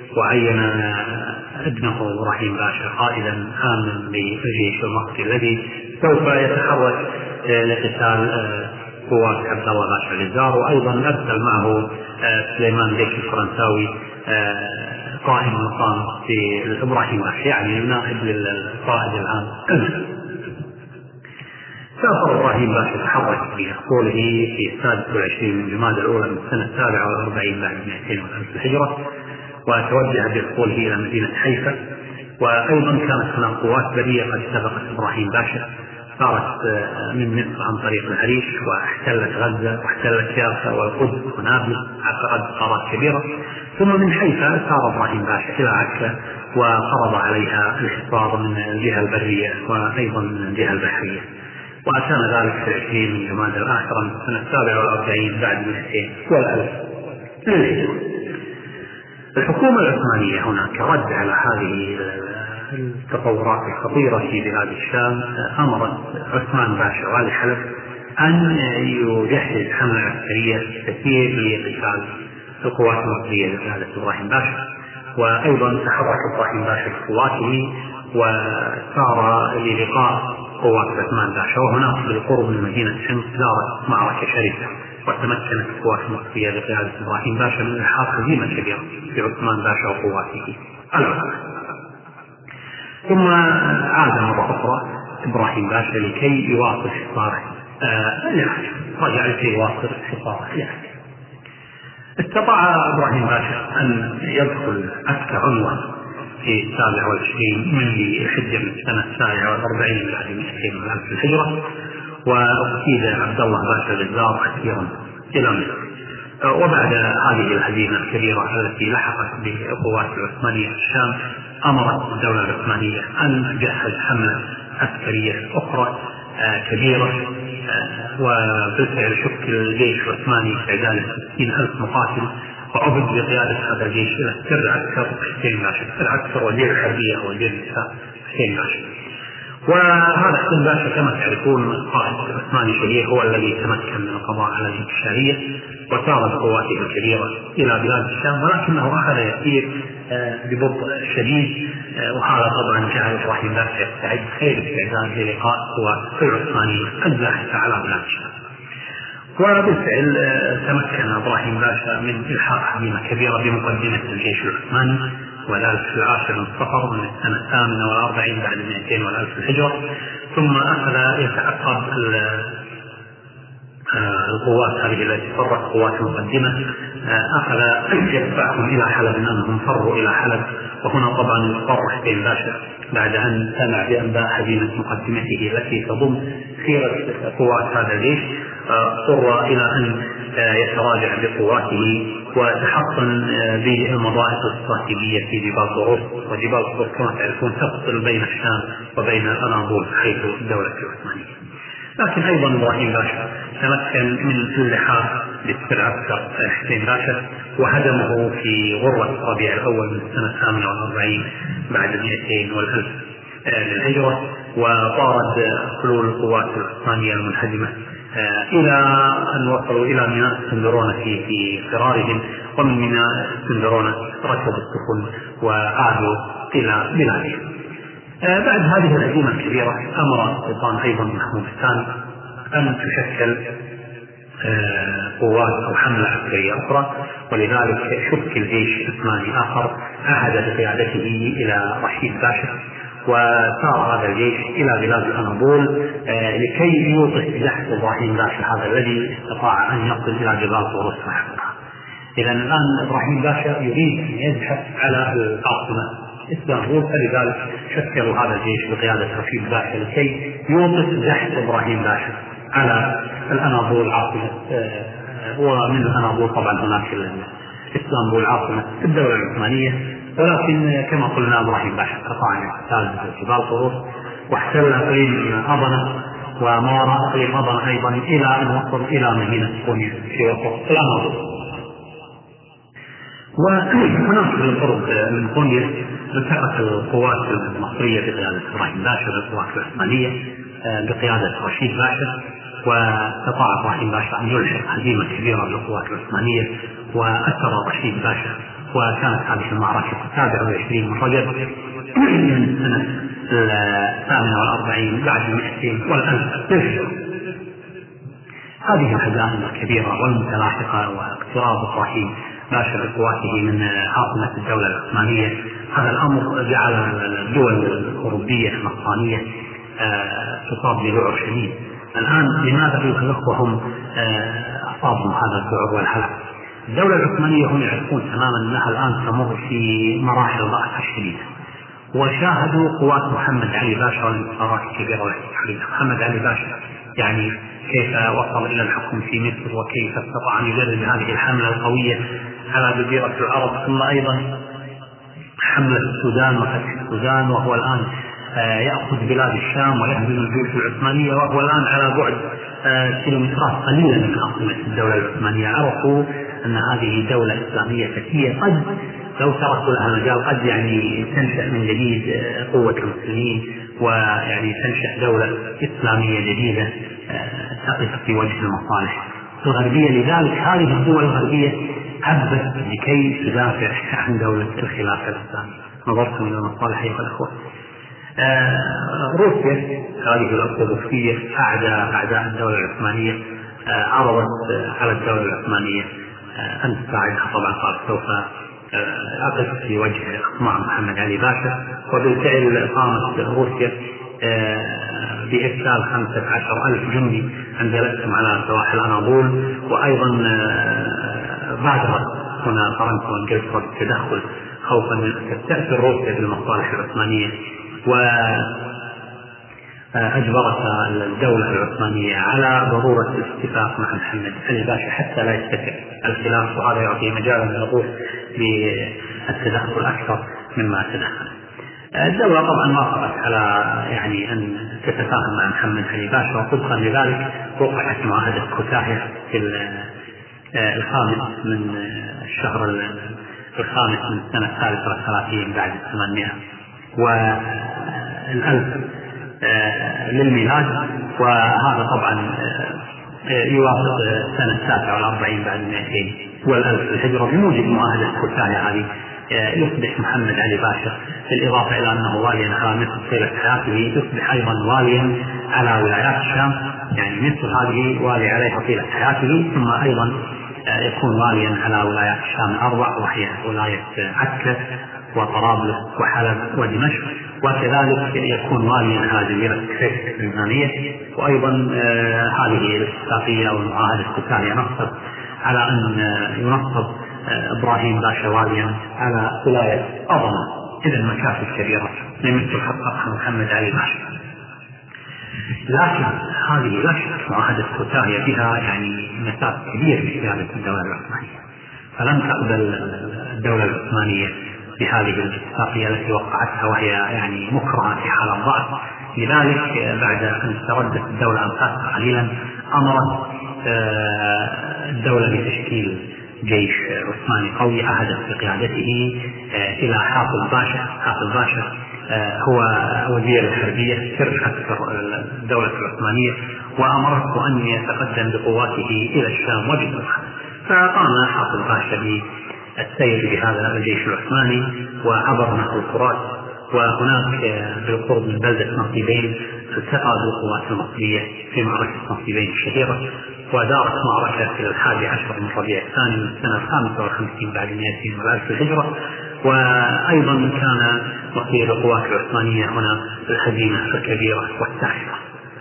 A: وعين ابنه إبراهيم باشا قائدا هاما للجيش المصري الذي سوف يتحرك لقتال قوات عبد الله باشا الجزار. وأيضا أرسل معه سليمان بيك الفرنساوي قائم مقام في إبراهيم باشا، يعني نائب للقائد العام. سافر إبراهيم باشا تحرك بأصوله في 26 من جمادى الأولى من السنة 47 بعد 200 والألف الهجرة، وتوجه بأصوله إلى مدينة حيفا. وأيضا كانت هناك قوات برية قد سبقت إبراهيم باشا، صارت من مصر عن طريق العريش واحتلت غزة واحتلت يافا والقدس ونابلس، عقدت قارات كبيرة. ثم من حيفا سار إبراهيم باشا إلى عكا وفرض عليها الحصار من الجهة البرية وأيضا من الجهة البحرية، وكان ذلك في 20 من جمادى الآخرة من السنة 47 بعد 200 والألف للهجرة. الحكومة العثمانية هناك رد على هذه التطورات الخطيرة في بلاد الشام، أمرت عثمان باشا والي حلب أن يجهز حملة عسكرية تسير لقتال القوات المصرية بقيادة إبراهيم باشا. وأيضا تحرك إبراهيم باشا بقواته وسار للقاء قوات عثمان باشا، وهناك بالقرب من مدينة حمص دارت معركة شرسة وتمكنت القوات المصرية بقيادة إبراهيم باشا من إلحاق هزيمة كبيرة بعثمان باشا وقواته. ثم عاد مرة أخرى إبراهيم باشا لكي يواصل حصاره رجع لكي يواصل حصاره. استطاع إبراهيم باشا أن يدخل أكثر عنوة في 27 من الحجة من السنة 47 بعد 200 والألف الهجرة، وأكيد عبد الله باشا الجزار أسيرا إلى مصر. وبعد هذه الهزيمة الكبيرة التي لحقت بالقوات العثمانية في الشام، أمرت الدولة العثمانية أن تجهز حملة عسكرية أخرى كبيرة، وبالفعل شكل الجيش العثماني استعداد 60,000 مقاتل، وعبد بقيادة هذا الجيش إلى السر عسكر حسين باشا، السر عسكر وزير الحربية وزير النساء حسين باشا. وهذا حسين باشا كما تعرفون القائد العثماني الشهير هو الذي تمكن من القضاء على الانتشارية وسارت قواته الكبيرة إلى بلاد الشام، ولكنه أخذ يسير ببطء شديد، وهذا طبعا جعل إبراهيم باشا يستعد خير استعداد للقاء القوات العثمانية الزاحفة على بلاد الشام. وبالفعل تمكن إبراهيم باشا من إلحاق هزيمة كبيرة بمقدمة الجيش العثماني، وذلك في 10 من صفر من السنة 48 بعد 200 والألف الهجرة. ثم أخذ يتعقب القوات هذه التي فرت قوات مقدمة، أخذ يدفعهم إلى حلب، أنهم فروا إلى حلب. وهنا طبعا يضطر حسين باشا بعد أن سمع بأنباء هزيمة مقدمته التي تضم خيرة قوات هذا الجيش، اضطر إلى أن يتراجع بقواته وتحصن بالمضائق الاستراتيجية في جبال طروس. وجبال طروس كما تعرفون تفصل بين الشام وبين الأناضول حيث الدولة العثمانية. لكن أيضا إبراهيم باشا تمكن من اللحاق بالسر عسكر حسين باشا وهدمه في غرة ربيع الأول من السنة 48 بعد 200 والألف للهجرة، وطارد حلول القوات العثمانية المنهزمة إلى أن وصلوا إلى ميناء اسكندرونة في فرارهم، ومن ميناء اسكندرونة ركبوا السفن وعادوا إلى بلادهم. بعد هذه الهزيمة الكبيرة أمر السلطان أيضا محمود الثاني أن تشكل قوات أو حملة عسكرية أخرى، ولذلك شكل جيش عثماني آخر عهد بقيادته إلى رشيد باشا، وسار هذا الجيش إلى بلاد الأناضول لكي يوقف زحف إبراهيم باشا هذا الذي استطاع أن يصل إلى جبال طروس وحدها. إذا الآن إبراهيم باشا يريد أن يزحف على العاصمة اسطنبول، فلذلك شكلوا هذا الجيش بقيادة رشيد باشا لكي يوقف زحف إبراهيم باشا على الأناضول عاصمة، ومن الأناضول طبعا هناك اسطنبول عاصمة الدولة العثمانية. ولكن كما قلنا إبراهيم باشا استطاع أن يحتل جبال طروس واحتل إقليم أضنة وما وراء إقليم أضنة أيضا إلى أن وصل إلى مدينة قونيا في وسط الأناضول. وهناك بالقرب من قونيا التقت القوات المصرية بقيادة إبراهيم باشا بالقوات العثمانية بقيادة رشيد باشا، واستطاع إبراهيم باشا أن يلحق هزيمة كبيرة للقوات العثمانية، وأسر رشيد باشا وكانت هذه المعركة 27 من رجب من سنة 48 بعد 200 والألف للهجرة. هذه الهزائم الكبيرة والمتلاحقة واقتراب إبراهيم باشا بقواته من عاصمة الدولة العثمانية، هذا الأمر جعل الدول الأوروبية النصرانية تصاب بذعر شديد. الآن لماذا أيها الأخوة هم أصابهم هذا الذعر والهلع؟ الدولة العثمانية هم يعرفون تماما أنها الآن تمر في مراحل ضعف شديدة، وشاهدوا قوات محمد علي باشا والانتصارات الكبيرة والحديثة. محمد علي باشا يعني كيف وصل إلى الحكم في مصر، وكيف استطاع أن يجرد هذه الحملة القوية على جزيرة العرب، ثم أيضا حملة السودان وفتح السودان، وهو الآن يأخذ بلاد الشام ويهزم الجيوش العثمانية، وهو الآن على بعد كيلومترات قليلة من عاصمة الدولة العثمانية. عرفوا أن هذه دولة إسلامية ذكية، قد لو تركوا لها المجال قد يعني تنشأ من جديد قوة المسلمين، ويعني تنشأ دولة إسلامية جديدة تقف في وجه المصالح الغربية. لذلك هذه الدول الغربية هبت لكي تدافع عن دولة الخلافة الإسلامية. نظرتم إلى المصالح أيها الأخوة. روسيا هذه الأرثوذكسية أعداء الدولة العثمانية عرضت على الدولة العثمانية أن تساعدها. طبعا قال سوف أقف في وجه أطماع محمد علي باشا، وبالفعل قامت روسيا بإرسال 15,000 جندي أنزلتهم على سواحل الأناضول، وأيضا بادرت هنا فرنسا وانجلترا بالتدخل خوفا من أن تستأثر روسيا بالمصالح العثمانية، وأجبرت الدولة العثمانية على ضرورة الاتفاق مع محمد علي باشا حتى لا يستتر الخلاف، وهذا يعطي مجالا للغوص بالتدخل أكثر مما تدخل. الدولة طبعا وافقت على يعني أن تتفاهم مع محمد علي باشا، وطبقا لذلك وقعت معاهدة كوتاهية في الخامس من الشهر الخامس من السنة 33 بعد 800 والألف للميلاد، وهذا طبعا يوافق سنة 47 بعد 200 والألف للهجرة. بموجب معاهدة كوتاهية هذه يصبح محمد علي باشا بالإضافة إلى أنه واليا على مصر طيلة حياته يصبح أيضا واليا على ولايات الشام، يعني مصر هذه والي عليها طيلة حياته، ثم أيضا يكون واليا على ولايات الشام الأربع، وهي ولاية عكا وطرابلس وحلب ودمشق، وكذلك يكون واليا على جزيرة كريت اللبنانية. وأيضا هذه الاتفاقية والمعاهدة الكوتاهية نصت على أن ينصب إبراهيم باشا واليا على ولاية أضمة. إذا مكاسب كبيرة لمثل حققها محمد علي باشا. لكن هذه لا شك معاهدة كوتاهية بها يعني مسافة كبير في قيادة الدولة العثمانية، فلم تقبل الدولة العثمانية بهذه الاتفاقية التي وقعتها وهي يعني مكرهة في حال الضعف. لذلك بعد أن استردت الدولة أنفاسها قليلا أمرت الدولة بتشكيل جيش عثماني قوي عهدت بقيادته إلى حافظ باشا. حافظ باشا هو وزير الحربية سر أكثر الدولة العثمانية، وأمرته أن يتقدم بقواته إلى الشام وجدها. فقام حافظ باشا بالسير بهذا الجيش العثماني وعبر نهر الفرات، وهناك بالقرب من بلدة نصيبين التقى بالقوات المصرية في معركة نصيبين الشهيرة، ودارت معركة في 11 من ربيع الثاني من السنة 55 بعد 200 والألف الهجرة. وأيضا كان مصير القوات العثمانية هنا الهزيمة الكبيرة والساحقة.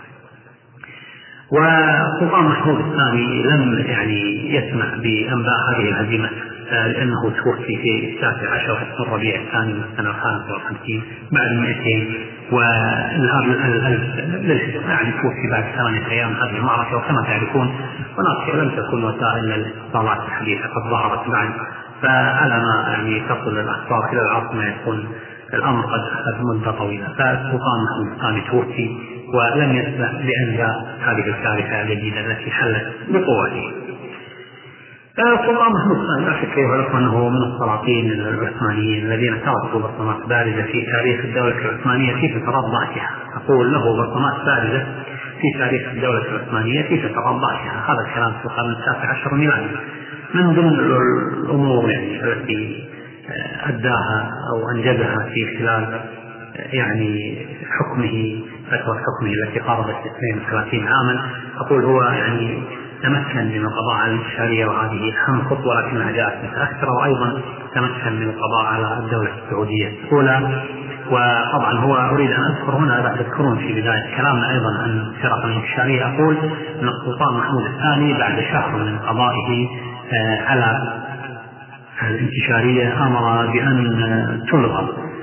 A: وسلطان محمود الثاني لم يعني يسمع بأنباء هذه الهزيمة، لأنه توفي في 19 من ربيع الثاني من السنة 55 بعد 200 والألف للهجرة، يعني توفي بعد 8 أيام هذه المعركة. وكما تعرفون هناك لم تكن وسائل الاتصالات الحديثة قد ظهرت بعد، فعلى ما يعني تصل الأخبار إلى العاصمة يكون الأمر قد أخذ مدة طويلة. فسلطان محمود الثاني توفي ولم يسمع بأنباء هذه الكارثة الجديدة التي حلت بقوته. سلطان محمود الثاني لا شك أيها الأخوة أنه من السلاطين العثمانيين الذين تركوا بصمات بارزة في تاريخ الدولة العثمانية في فترات ضعفها. أقول له بصمات بارزة في تاريخ الدولة العثمانية في فترات ضعفها. هذا الكلام في القرن 19 ميلادي. من ضمن الأمور يعني التي أداها أو أنجزها في خلال يعني حكمه، فترة حكمه التي قاربت 32 عاما. أقول هو يعني تمكن من القضاء على الانتشارية، وهذه أهم خطوة لكنها جاءت متأخرة، وأيضا تمكن من القضاء على الدولة السعودية الأولى. وطبعا هو أريد أن أذكر هنا، لا تذكرون في بداية كلامنا أيضا أن الفرق الانتشارية، أقول أن السلطان محمود الثاني بعد شهر من قضائه على الانتشارية أمر بأن تلغى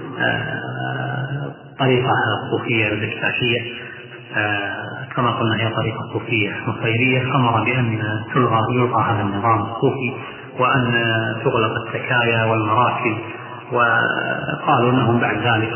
A: طريقة الصوفية البكتاشية، كما قلنا هي طريقة صوفية نصيرية. أمر بأن يلغى هذا النظام الصوفي، وأن تغلق السكايا والمراكز، وقالوا أنهم بعد ذلك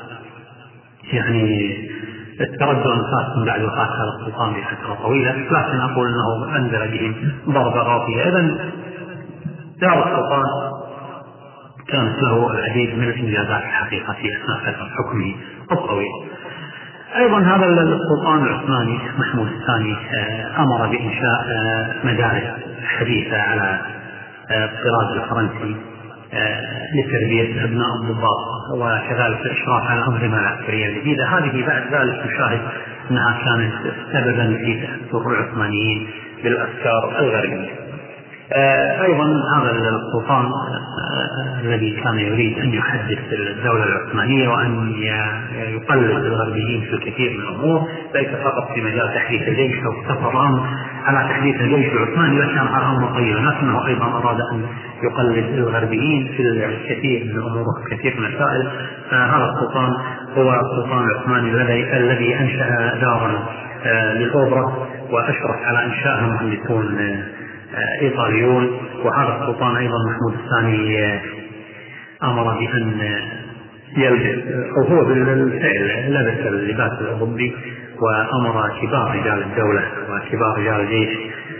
A: يعني استردوا أنفاسهم بعد وفاة هذا السلطان بفترة طويلة، لكن أقول أنه أنزل بهم ضربة غاضبة. إذن دار السلطان كانت له العديد من الإنجازات الحقيقة في أثناء فترة حكمه الطويل. أيضا هذا السلطان العثماني محمود الثاني أمر بإنشاء مدارس حديثة على الطراز الفرنسي لتربية أبناء الضباط، وكذلك الإشراف على الأنظمة العسكرية الجديدة. هذه بعد ذلك نشاهد أنها كانت سببا في تأثر العثمانيين بالأفكار الغربية. أيضا هذا السلطان الذي كان يريد أن يحدث الدولة العثمانية وأن يقلد الغربيين في الكثير من الأمور، ليس فقط في مجال تحديث الجيش أو اقتصر على تحديث الجيش العثماني، لكن على أمر طيب، لكنه أيضا أراد أن يقلد الغربيين في الكثير من الأمور وكثير من المسائل. هذا السلطان هو السلطان العثماني الذي أنشأ دارا للأوبرا، وأشرف على إنشائها مهندسون إيطاليون. وهذا السلطان أيضا محمود الثاني أمر بأن يلبس، أو هو بالفعل لبس اللباس الأوروبي، وأمر كبار رجال الدولة وكبار رجال الجيش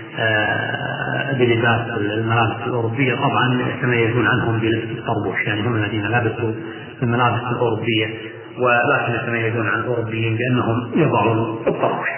A: بلباس الملابس الأوروبية. طبعا يتميزون عنهم بلبس الطربوش، يعني هم الذين لبسوا الملابس الأوروبية، ولكن يتميزون عن الأوروبيين بأنهم يضعون الطربوش.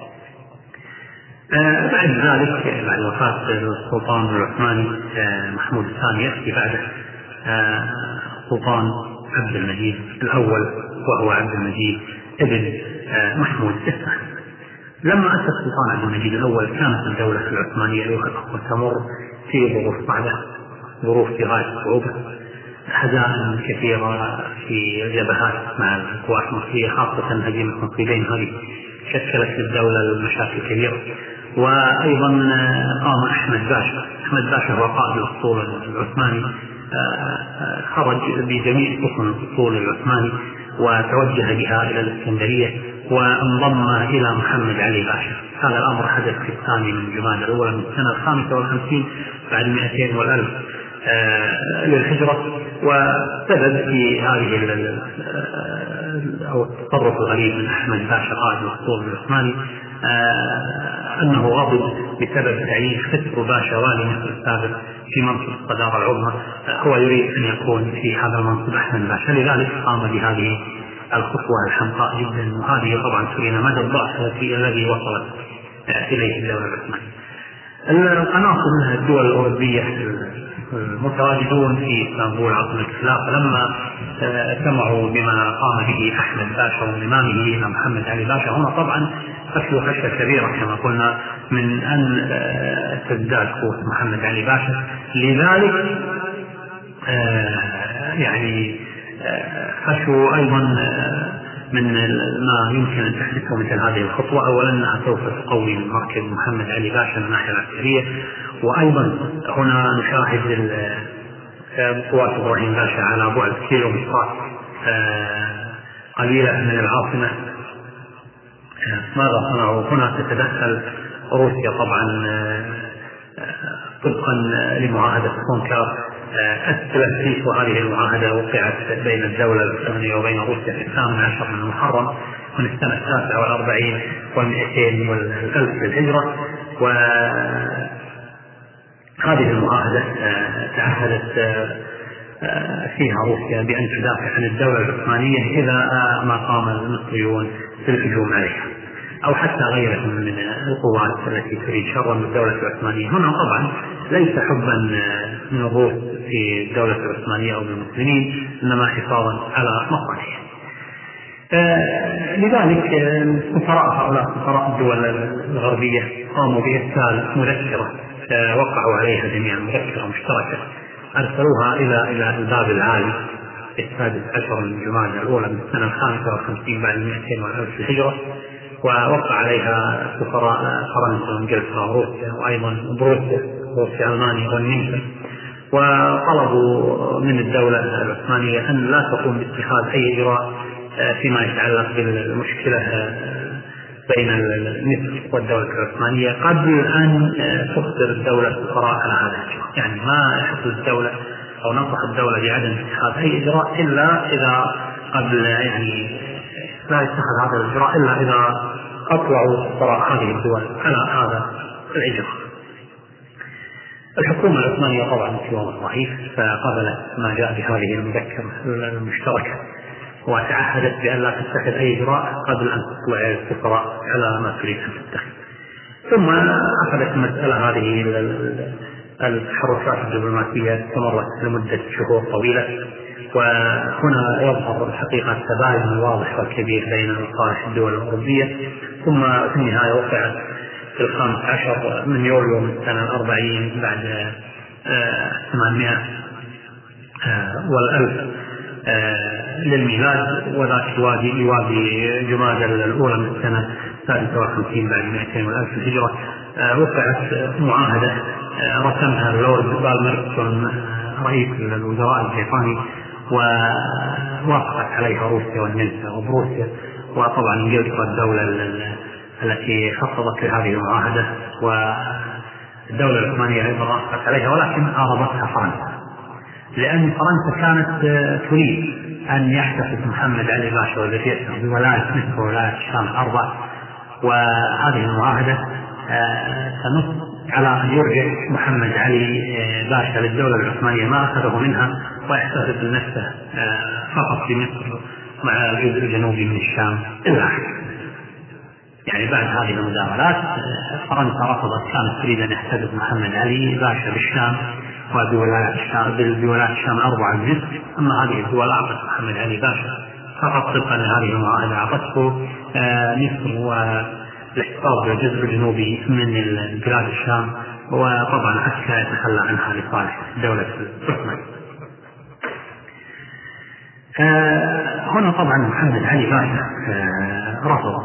A: بعد ذلك بعد وفاة السلطان العثماني محمود الثاني يأتي بعده السلطان عبد المجيد الأول، وهو عبد المجيد ابن محمود الثاني. لما أسس السلطان عبد المجيد الأول كانت الدولة العثمانية تمر في ظروف صعبة، ظروف في غاية الصعوبة، هزائم كثيرة في الجبهات مع القوات المصرية، خاصة هزيمة النصيبين هذه شكلت للدولة المشاكل كبيرة. وأيضا قام أحمد باشا هو قائد الأسطول العثماني، خرج بجميع سفن الأسطول العثماني وتوجه بها إلى الإسكندرية، وانضم إلى محمد علي باشا. هذا الأمر حدث في 2 من جمادى الأولى من السنة 55 بعد 200 والألف للهجرة، وسبب في هذه أو التصرف الغريب من أحمد باشا قائد الأسطول العثماني أنه غضب بسبب تعيين خسرو باشا والي مصر السابق في منصب الصدارة العظمى. هو يريد أن يكون في هذا المنصب أحمد باشا، لذلك قام بهذه الخطوة الحمقاء جدا، وهذه طبعا ترينا مدى الضعف الذي وصلت إليه الدولة العثمانية. القناصل من الدول الأوروبية المتواجدون في اسطنبول عاصمة الخلافة لما سمعوا بما قام به أحمد باشا وانضمامه إلى محمد علي باشا، هم طبعا خشوا خشية كبيرة كما قلنا من أن تزداد قوة محمد علي باشا. لذلك يعني خشوا أيضا من ما يمكن أن تحدثه مثل هذه الخطوة. أولا أنها سوف تقوي من مركز محمد علي باشا من الناحية العسكرية، وأيضا هنا نشاهد قوات إبراهيم باشا على بعد كيلومترات قليلة من العاصمة. ماذا صنعوا؟ هنا تتدخل روسيا طبعا طبقا لمعاهدة كونكار الثلاثية، وهذه المعاهدة وقعت بين الدولة العثمانية وبين روسيا في 18 من محرم من السنة 49 و200 والألف للهجرة. وهذه المعاهدة تعهدت فيها روسيا بأن تدافع عن الدولة العثمانية إذا ما قام المصريون بالهجوم عليها، أو حتى غيرهم من القوات التي تريد شرا بالدولة العثمانية. هنا طبعا ليس حبا من الروس في الدولة العثمانية أو بالمسلمين، إنما حفاظا على مصالحهم. لذلك سفراء هؤلاء سفراء الدول الغربية قاموا بإرسال مذكرة وقعوا عليها جميعا، مذكرة مشتركة أرسلوها إلى الباب العالي في 16 من جمادى الأولى من السنة 55 بعد 200 والألف الهجرة، ووقع عليها سفراء فرنسا وانجلترا وروسيا وأيضا روسيا ألمانيا والنمسا، وطلبوا من الدولة العثمانية أن لا تقوم باتخاذ أي إجراء فيما يتعلق بالمشكلة بين مصر والدولة العثمانية قبل أن تخبر الدولة السفراء على هذا الإجراء. يعني ما يحصل الدولة أو ننصح الدولة بعدم اتخاذ أي إجراء إلا إذا قبل، يعني لا يتخذ هذا الإجراء إلا إذا أطلعوا سفراء هذه الدول على هذا الإجراء. الحكومة العثمانية طبعا في وضع ضعيف، فقبلت ما جاء بهذه المذكرة المشتركة وتعهدت بأن لا تتخذ أي إجراء قبل أن تطلع السفراء على ما تريد أن تتخذ. ثم أخذت المسألة هذه التحركات الدبلوماسية استمرت لمدة شهور طويلة، وهنا يظهر الحقيقة التباين الواضح والكبير بين مصالح الدول الأوروبية. ثم في النهاية وقعت في 15 من يوليو من السنة 40 بعد 800 والألف للميلاد، وذاك يوازي جمادى الأولى من السنة 53 بعد 200 والألف الهجرة، وقعت معاهدة رسمها اللورد بالمرستون رئيس الوزراء البريطاني، ووافقت عليها روسيا والنمسا وبروسيا، وطبعا انجلترا الدولة التي خططت لهذه المعاهدة، والدولة العثمانية أيضا وافقت عليها، ولكن عارضتها فرنسا، لأن فرنسا كانت تريد أن يحتفظ محمد علي باشا وذريته بولاية مصر وولاية الشام الأربع، وهذه المعاهدة تنص على أن يرجع محمد علي باشا للدولة العثمانية ما أخذه منها، ويحتفظ نفسه فقط في مصر مع الجزء الجنوبي من الشام إلا يعني بعد هذه المداولات فرنسا رفضت، كانت تريد أن يحتفظ محمد علي باشا بالشام وبولاية الشام الأربعة بمصر، أما هذه الدول أعطت محمد علي باشا فقط طبقا لهذه المعاهدة أعطته مصر والاحتفاظ بالجزء الجنوبي من بلاد الشام، وطبعا حتى يتخلى عنها لصالح الدولة العثمانية. هنا طبعا محمد علي باشا رفض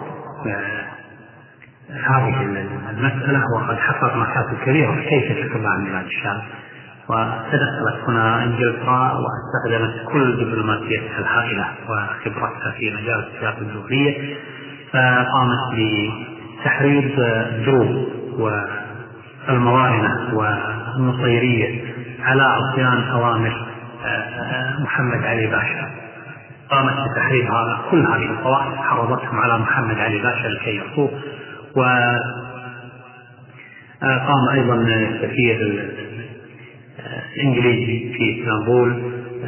A: هذه المسألة، وقد حقق مكاسب كبيرة كيف تتبع عن بلاد الشام، وتدخلت هنا انجلترا واستخدمت كل دبلوماسيتها الهائلة وخبرتها في مجال السياسة الدولية، فقامت بتحريض الدروز والموارنة والنصيرية على عصيان أوامر محمد علي باشا. قامت بتحريض كل هذه الطوائف، حرضتهم على محمد علي باشا لكي يعطوه. وقام أيضا السفير الإنجليزي في اسطنبول،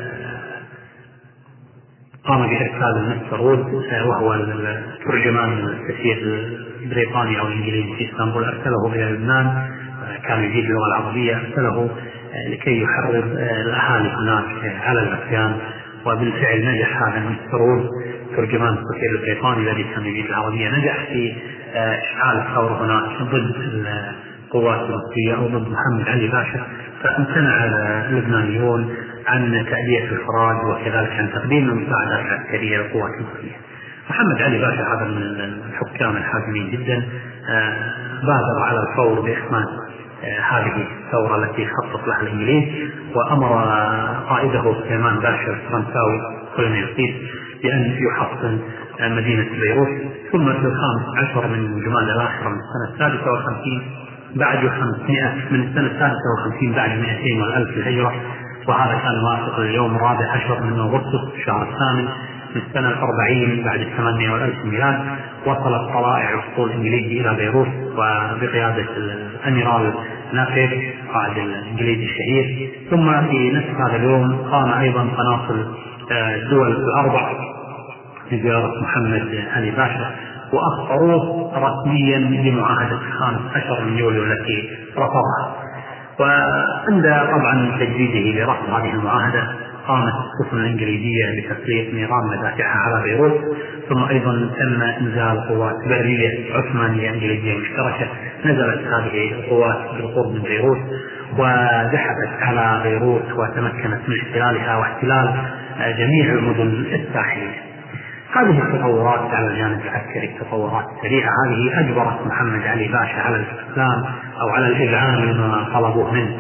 A: قام بإرسال المستر وود وهو الترجمان السفير البريطاني أو الإنجليزي في اسطنبول، أرسله إلى لبنان، كان يجيد اللغة العربية، أرسله لكي يحرض الأهالي هناك على العصيان، وبالفعل نجح هذا المستر وود ترجمان السفير البريطاني الذي كان يجيد العربية، نجح في إشعال الثورة هناك ضد القوات المصرية أو ضد محمد علي باشا، فامتنع اللبنانيون عن تأدية الإخراج وكذلك عن تقديم المساعدات العسكرية للقوات المصرية. محمد علي باشا هذا من الحكام الحازمين جدا، بادر على الفور بإخماد هذه الثورة التي خطط لها الإنجليز، وأمر قائده سليمان باشا الفرنساوي كولونيل بأن يحصن مدينة بيروت. ثم في 15 من جمادى الآخرة من السنة 53 بعد 500 من السنة 53 بعد 200 والألف الهجرة، وهذا كان موافق اليوم 14 من أغسطس الشهر الثامن من السنة 40 بعد 800 والألف ميلاد، وصلت طلائع الأسطول الإنجليزي إلى بيروت وبقيادة الأميرال نافذ قائد الإنجليزي الشهير. ثم في نفس هذا اليوم قام أيضا قناصل الدول الأربع بزيارة محمد علي باشا، وأخبروه رسميا بمعاهدة 15 من يوليو التي رفضها. وعند طبعا تجديده لرفض هذه المعاهدة قامت السفن الإنجليزية بتسليح نيران مدافعها على بيروت، ثم أيضا تم إنزال قوات برية عثمانية إنجليزية مشتركة. نزلت هذه القوات بالقرب من بيروت ودحبت على بيروت وتمكنت من احتلالها واحتلال جميع المدن الساحلية. هذه التطورات على الجانب العسكري، التطورات السريعة هذه أجبرت محمد علي باشا على الاستسلام أو على الإذعان لما طلبوه منه،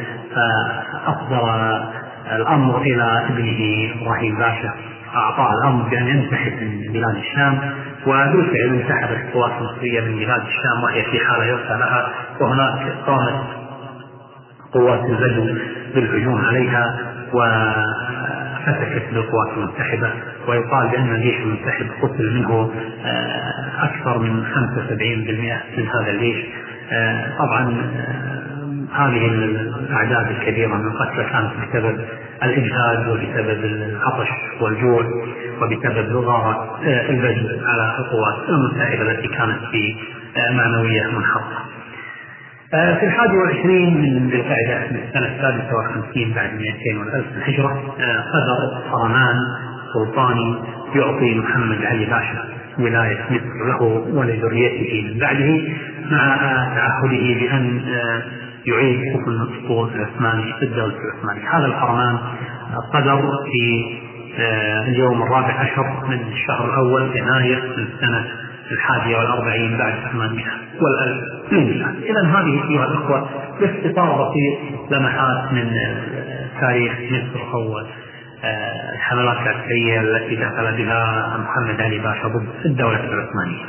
A: فأصدر الأمر إلى ابنه إبراهيم باشا، أعطاه الأمر بأن ينسحب من بلاد الشام، وبالفعل انسحبت القوات المصرية من بلاد الشام وهي في حالة يرثى لها، وهناك قامت قوات البدو بالهجوم عليها وفتكت بالقوات المنسحبة، ويقال بأن الجيش المنسحب قتل منه أكثر من 75% من هذا الجيش. طبعا هذه الأعداد الكبيرة من القتلى كانت بسبب الإجهاد وبسبب العطش والجوع وبسبب ضغط البدو على القوات المنسحبة التي كانت في معنوية منخفضة. في 21 من ذي القعدة من السنة 53 بعد 200 الهجرة صدر فرمان سلطاني يعطي محمد علي باشا ولاية مصر له ولذريته من بعده، مع تعهده بأن يعيد حكم الأسطول العثماني الدولة العثمانية. هذا الفرمان صدر في اليوم 14 من الشهر الأول يناير من السنة 41 بعد 800 والألف. إذا هذه أيها الأخوة باختصار بسيط لمحات من تاريخ مصر أو الحملات العسكرية التي دخل بها محمد علي باشا ضد الدولة العثمانية.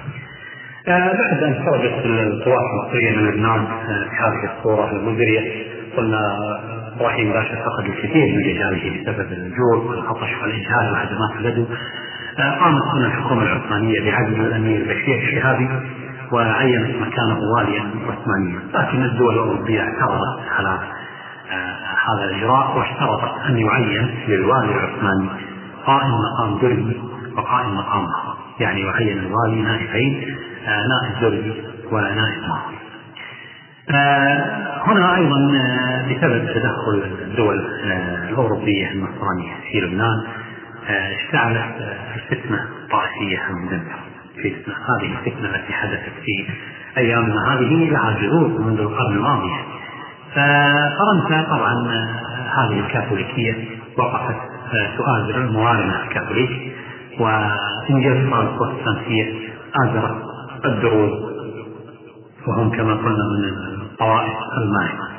A: بعد أن خرجت القوات المصرية من لبنان في هذه الصورة المزرية، قلنا إبراهيم باشا فقد الكثير من رجاله بسبب الجوع والعطش والإجهاد وهجمات البدو. قامت هنا الحكومة العثمانية بعزل الأمير بشير الشهابي وعينت مكانه واليا عثمانيا، لكن الدول الأوروبية اعترضت على هذا الإجراء واشترطت أن يعين للوالي العثماني قائم مقام دري وقائم مقام ماضي، يعني يعين الوالي نائبين، نائب دري ونائب ماضي. هنا أيضا بسبب تدخل الدول الأوروبية النصرانية في لبنان اشتعلت الفتنة الطائفية المدمرة في لبنان. هذه الفتنة التي حدثت في أيامنا هذه لها جذور منذ القرن الماضي. فرنسا طبعا هذه الكاثوليكية وقفت تؤازر الموالنة الكاثوليك، وإنجلترا البروتستانتية آزرت الدروز، وهم كما قلنا من الطوائف المائعة.